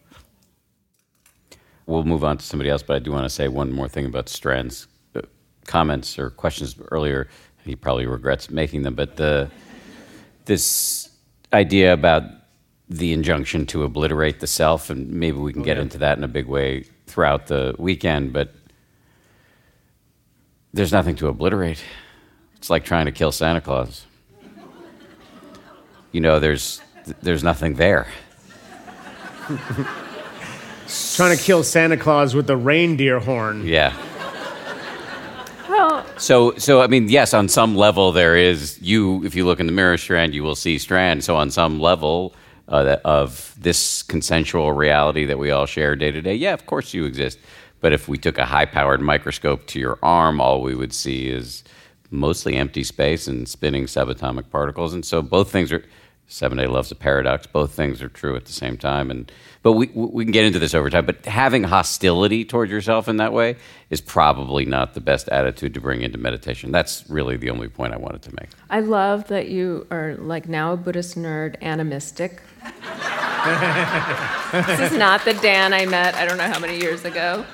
[SPEAKER 4] We'll move on to somebody else, but I do want to say one more thing about Strand's uh, comments or questions earlier. He probably regrets making them, but the this idea about the injunction to obliterate the self, and maybe we can get okay. into that in a big way throughout the weekend, but there's nothing to obliterate. It's like trying to kill Santa Claus. You know, there's there's nothing there.
[SPEAKER 2] Trying to kill Santa Claus with the reindeer horn.
[SPEAKER 4] Yeah.
[SPEAKER 3] Well,
[SPEAKER 4] so so I mean, yes, on some level there is you. If you look in the mirror, Strand, you will see Strand. So on some level uh, that, of this consensual reality that we all share day to day, yeah, of course you exist. But if we took a high-powered microscope to your arm, all we would see is mostly empty space and spinning subatomic particles. And so both things are. Seven-Day Love's a paradox. Both things are true at the same time. And but we we can get into this over time. But having hostility towards yourself in that way is probably not the best attitude to bring into meditation. That's really the only point I wanted to make.
[SPEAKER 3] I love that you are like now a Buddhist nerd and a mystic. This is not the Dan I met I don't know how many years ago.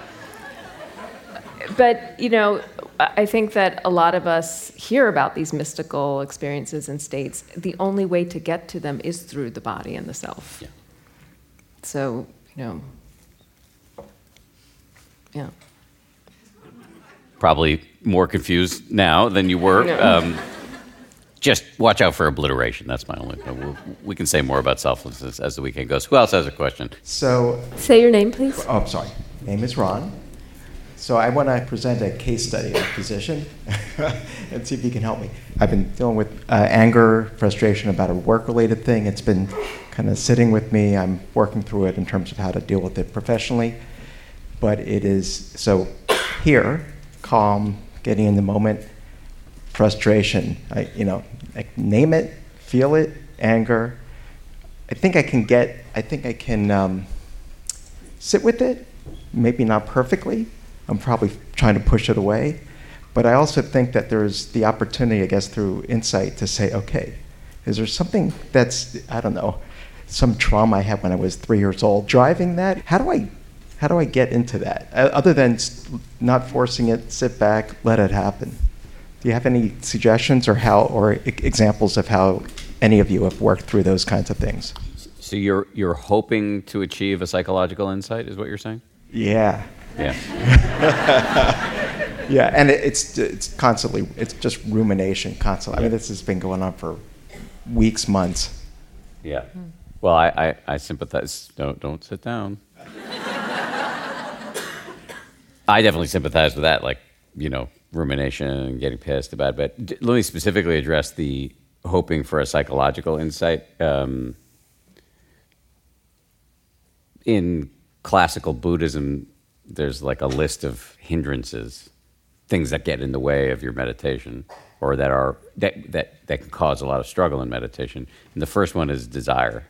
[SPEAKER 3] But, you know, I think that a lot of us hear about these mystical experiences and states. The only way to get to them is through the body and the self.
[SPEAKER 4] Yeah.
[SPEAKER 3] So, you know, yeah.
[SPEAKER 4] Probably more confused now than you were.
[SPEAKER 3] No.
[SPEAKER 4] Um, just watch out for obliteration. That's my only point. We'll, we can say more about selflessness as the weekend goes. Who else has a question?
[SPEAKER 9] So,
[SPEAKER 3] say your name, please.
[SPEAKER 9] Oh, I'm sorry. Name is Ron. So I want to present a case study of a physician and see if you can help me. I've been dealing with uh, anger, frustration about a work-related thing. It's been kind of sitting with me. I'm working through it in terms of how to deal with it professionally. But it is, so here, calm, getting in the moment, frustration. I, you know, I name it, feel it, anger. I think I can get, I think I can um, sit with it, maybe not perfectly. I'm probably trying to push it away, But I also think that there's the opportunity, I guess, through insight to say, okay, is there something that's, I don't know, some trauma I had when I was three years old driving that? How do I, how do I get into that? Uh, other than not forcing it, sit back, let it happen. Do you have any suggestions or how, or e- examples of how any of you have worked through those kinds of things?
[SPEAKER 4] So you're you're hoping to achieve a psychological insight, is what you're saying?
[SPEAKER 9] Yeah.
[SPEAKER 4] Yeah.
[SPEAKER 9] Yeah, and it, it's it's constantly, it's just rumination constantly. I mean, this has been going on for weeks, months.
[SPEAKER 4] Yeah. Well, I, I, I sympathize. Don't don't sit down. I definitely sympathize with that, like, you know, rumination and getting pissed about it. But d- let me specifically address the hoping for a psychological insight. Um, in classical Buddhism, there's like a list of hindrances, things that get in the way of your meditation, or that are that that, that can cause a lot of struggle in meditation. And the first one is desire.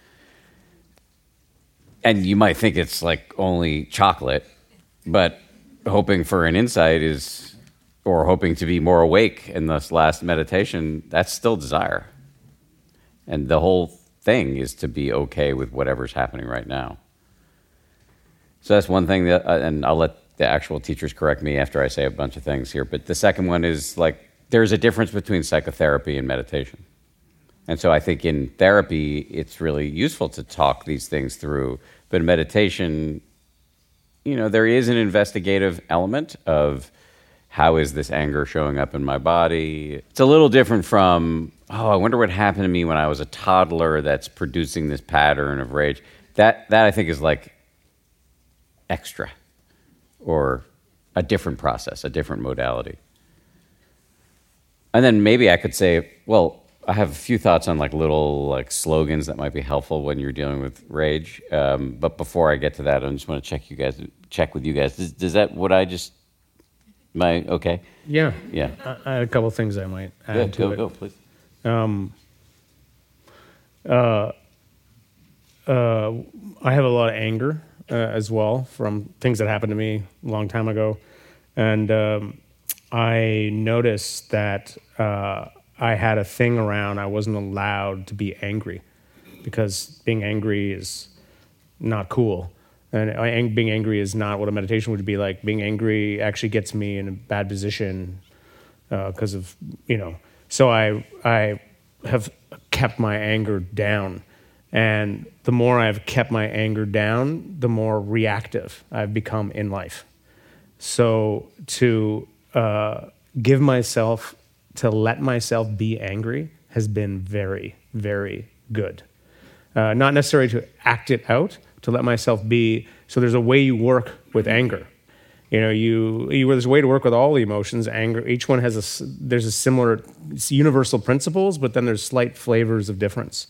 [SPEAKER 4] And you might think it's like only chocolate, but hoping for an insight is, or hoping to be more awake in this last meditation, that's still desire. And the whole thing is to be okay with whatever's happening right now. So that's one thing that, uh, and I'll let the actual teachers correct me after I say a bunch of things here. But the second one is like, there's a difference between psychotherapy and meditation. And so I think in therapy, it's really useful to talk these things through. But in meditation, you know, there is an investigative element of how is this anger showing up in my body. It's a little different from, oh, I wonder what happened to me when I was a toddler that's producing this pattern of rage. That that I think is like extra, or a different process, a different modality. And then maybe I could say, well, I have a few thoughts on like little like slogans that might be helpful when you're dealing with rage. Um, but before I get to that, I just want to check you guys, check with you guys. Does, does that what I just? Am I okay?
[SPEAKER 2] Yeah.
[SPEAKER 4] Yeah.
[SPEAKER 2] I, I had a couple things I might add
[SPEAKER 4] Go,
[SPEAKER 2] to
[SPEAKER 4] go,
[SPEAKER 2] it.
[SPEAKER 4] go, please.
[SPEAKER 2] Um, uh, uh, I have a lot of anger uh, as well from things that happened to me a long time ago. And um, I noticed that uh, I had a thing around I wasn't allowed to be angry, because being angry is not cool. And I, being angry is not what a meditation would be like. Being angry actually gets me in a bad position because uh, of, you know. So I I have kept my anger down. And the more I've kept my anger down, the more reactive I've become in life. So to uh, give myself, to let myself be angry has been very, very good. Uh, not necessarily to act it out, to let myself be. So there's a way you work with anger. You know, you, you there's a way to work with all the emotions. Anger, each one has a there's a similar, it's universal principles, but then there's slight flavors of difference.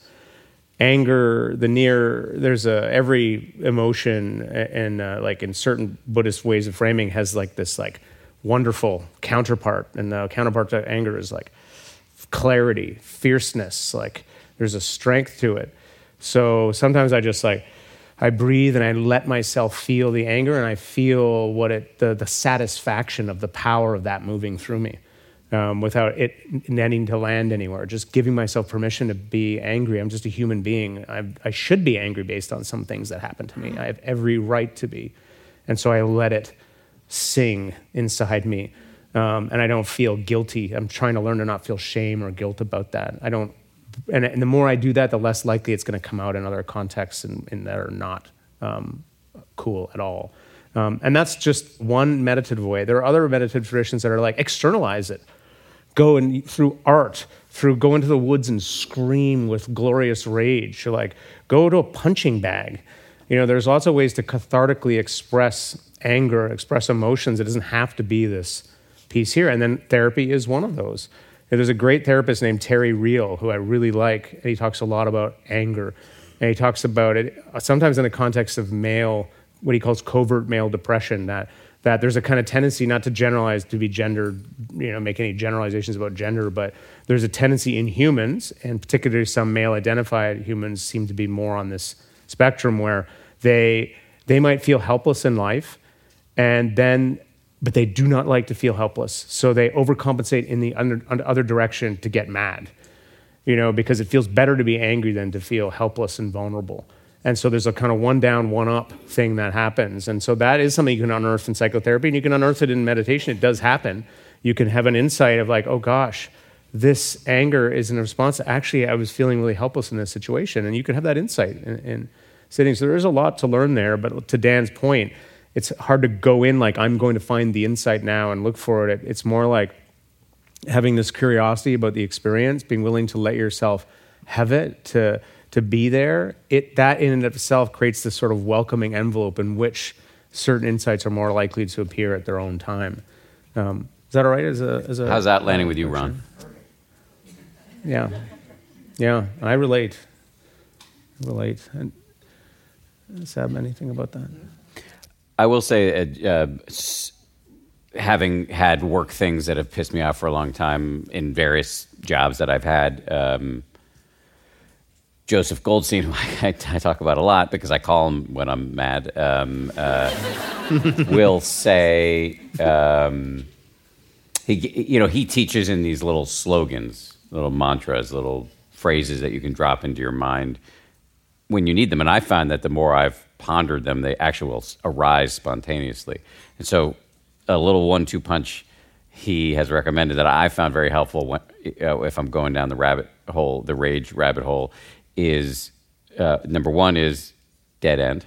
[SPEAKER 2] Anger, the near, there's a every emotion, and uh, like in certain Buddhist ways of framing, has like this like wonderful counterpart, and the counterpart to anger is like clarity, fierceness. Like there's a strength to it. So sometimes I just like. I breathe and I let myself feel the anger, and I feel what it, the, the satisfaction of the power of that moving through me um, without it needing to land anywhere, just giving myself permission to be angry. I'm just a human being. I, I should be angry based on some things that happened to me. I have every right to be. And so I let it sing inside me. Um, and I don't feel guilty. I'm trying to learn to not feel shame or guilt about that. I don't And, and the more I do that, the less likely it's going to come out in other contexts and, and that are not um, cool at all. Um, and that's just one meditative way. There are other meditative traditions that are like, externalize it. Go and through art, through go into the woods and scream with glorious rage. Or like, go to a punching bag. You know, there's lots of ways to cathartically express anger, express emotions. It doesn't have to be this piece here. And then therapy is one of those. There's a great therapist named Terry Real, who I really like, and he talks a lot about anger. And he talks about it sometimes in the context of male, what he calls covert male depression, that that there's a kind of tendency not to generalize, to be gendered, you know, make any generalizations about gender, but there's a tendency in humans, and particularly some male-identified humans seem to be more on this spectrum, where they they might feel helpless in life, and then but they do not like to feel helpless. So they overcompensate in the under, other direction to get mad, you know, because it feels better to be angry than to feel helpless and vulnerable. And so there's a kind of one down, one up thing that happens. And so that is something you can unearth in psychotherapy, and you can unearth it in meditation. It does happen. You can have an insight of like, oh gosh, this anger is in response to, actually, I was feeling really helpless in this situation. And you can have that insight in, in sitting. So there is a lot to learn there. But to Dan's point, it's hard to go in like, I'm going to find the insight now and look for it. It's more like having this curiosity about the experience, being willing to let yourself have it, to to be there. It that in and of itself creates this sort of welcoming envelope in which certain insights are more likely to appear at their own time. Um, is that all right? As a, as a
[SPEAKER 4] How's that landing with you, Ron?
[SPEAKER 2] Yeah. Yeah, I relate. I relate. And Seb, anything about that?
[SPEAKER 4] I will say, uh, uh, having had work things that have pissed me off for a long time in various jobs that I've had, um, Joseph Goldstein, who I, I talk about a lot because I call him when I'm mad, um, uh, will say, um, he, you know, he teaches in these little slogans, little mantras, little phrases that you can drop into your mind when you need them. And I find that the more I've pondered them, they actually will arise spontaneously. And so a little one-two punch he has recommended that I found very helpful when, uh, if I'm going down the rabbit hole, the rage rabbit hole, is uh, number one is dead end.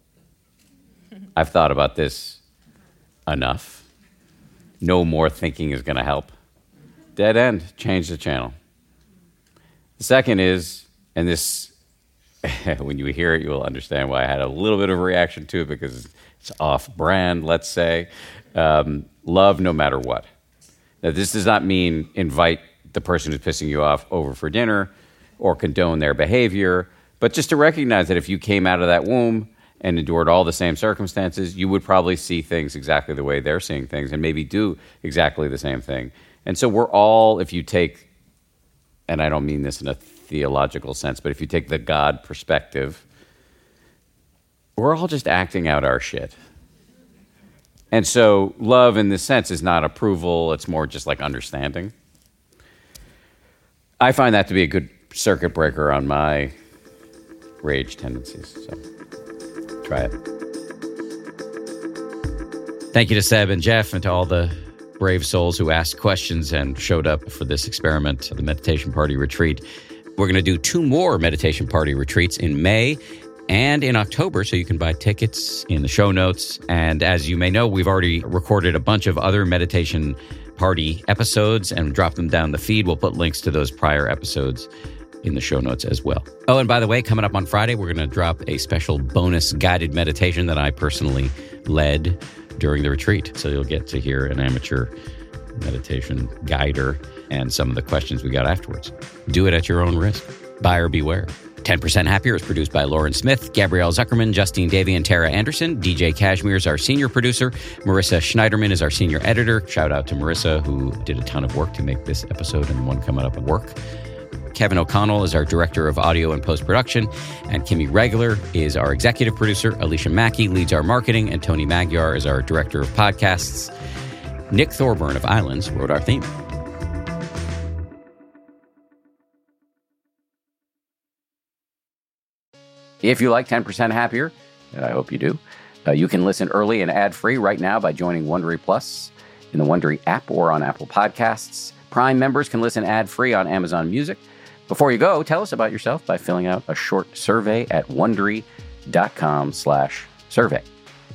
[SPEAKER 4] I've thought about this enough. No more thinking is going to help. Dead end, change the channel. The second is, and this, when you hear it, you will understand why I had a little bit of a reaction to it because it's off brand, let's say. Um, love no matter what. Now, this does not mean invite the person who's pissing you off over for dinner or condone their behavior, but just to recognize that if you came out of that womb and endured all the same circumstances, you would probably see things exactly the way they're seeing things and maybe do exactly the same thing. And so we're all, if you take, and I don't mean this in a theological sense, but if you take the God perspective, we're all just acting out our shit. And so love in this sense is not approval, it's more just like understanding. I find that to be a good circuit breaker on my rage tendencies. So try it.
[SPEAKER 1] Thank you to Seb and Jeff and to all the brave souls who asked questions and showed up for this experiment, the Meditation Party Retreat. We're going to do two more Meditation Party Retreats in May and in October, so you can buy tickets in the show notes. And as you may know, we've already recorded a bunch of other Meditation Party episodes and dropped them down the feed. We'll put links to those prior episodes in the show notes as well. Oh, and by the way, coming up on Friday, we're going to drop a special bonus guided meditation that I personally led during the retreat. So you'll get to hear an amateur meditation guider and some of the questions we got afterwards. Do it at your own risk. Buyer beware. ten percent Happier is produced by Lauren Smith, Gabrielle Zuckerman, Justine Davey, and Tara Anderson. D J Cashmere is our senior producer. Marissa Schneiderman is our senior editor. Shout out to Marissa, who did a ton of work to make this episode and the one coming up at work. Kevin O'Connell is our director of audio and post-production, and Kimmy Regler is our executive producer. Alicia Mackey leads our marketing, and Tony Magyar is our director of podcasts. Nick Thorburn of Islands wrote our theme. If you like ten percent Happier, and I hope you do, uh, you can listen early and ad-free right now by joining Wondery Plus in the Wondery app or on Apple Podcasts. Prime members can listen ad-free on Amazon Music. Before you go, tell us about yourself by filling out a short survey at Wondery.com slash survey.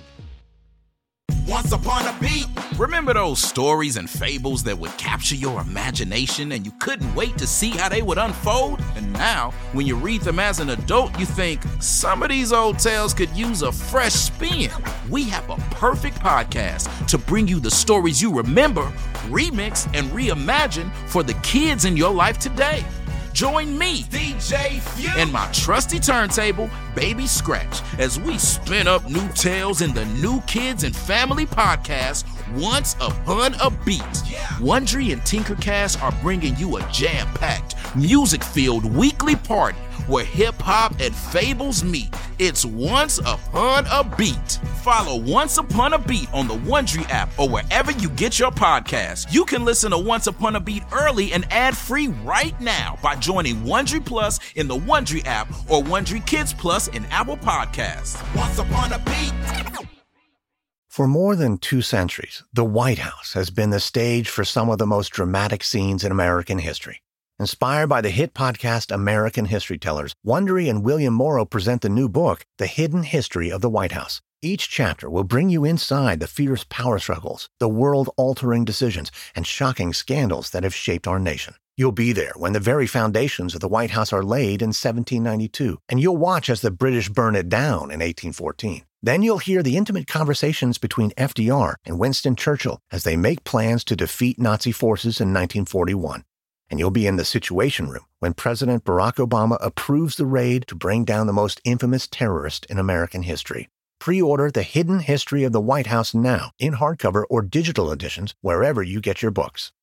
[SPEAKER 10] Once upon a beat. Remember those stories and fables that would capture your imagination and you couldn't wait to see how they would unfold? And now, when you read them as an adult, you think, some of these old tales could use a fresh spin. We have a perfect podcast to bring you the stories you remember, remix, and reimagine for the kids in your life today. Join me, D J Few, and my trusty turntable, Baby Scratch, as we spin up new tales in the New Kids and Family podcast, Once Upon a Beat. Yeah. Wondery and Tinkercast are bringing you a jam-packed, music-filled weekly party where hip-hop and fables meet. It's Once Upon a Beat. Follow Once Upon a Beat on the Wondery app or wherever you get your podcasts. You can listen to Once Upon a Beat early and ad-free right now by joining Wondery Plus in the Wondery app or Wondery Kids Plus in Apple Podcasts. Once Upon a Beat.
[SPEAKER 11] For more than two centuries, the White House has been the stage for some of the most dramatic scenes in American history. Inspired by the hit podcast American History Tellers, Wondery and William Morrow present the new book, The Hidden History of the White House. Each chapter will bring you inside the fierce power struggles, the world-altering decisions, and shocking scandals that have shaped our nation. You'll be there when the very foundations of the White House are laid in seventeen ninety-two, and you'll watch as the British burn it down in eighteen fourteen. Then you'll hear the intimate conversations between F D R and Winston Churchill as they make plans to defeat Nazi forces in nineteen forty-one. And you'll be in the Situation Room when President Barack Obama approves the raid to bring down the most infamous terrorist in American history. Pre-order The Hidden History of the White House now in hardcover or digital editions wherever you get your books.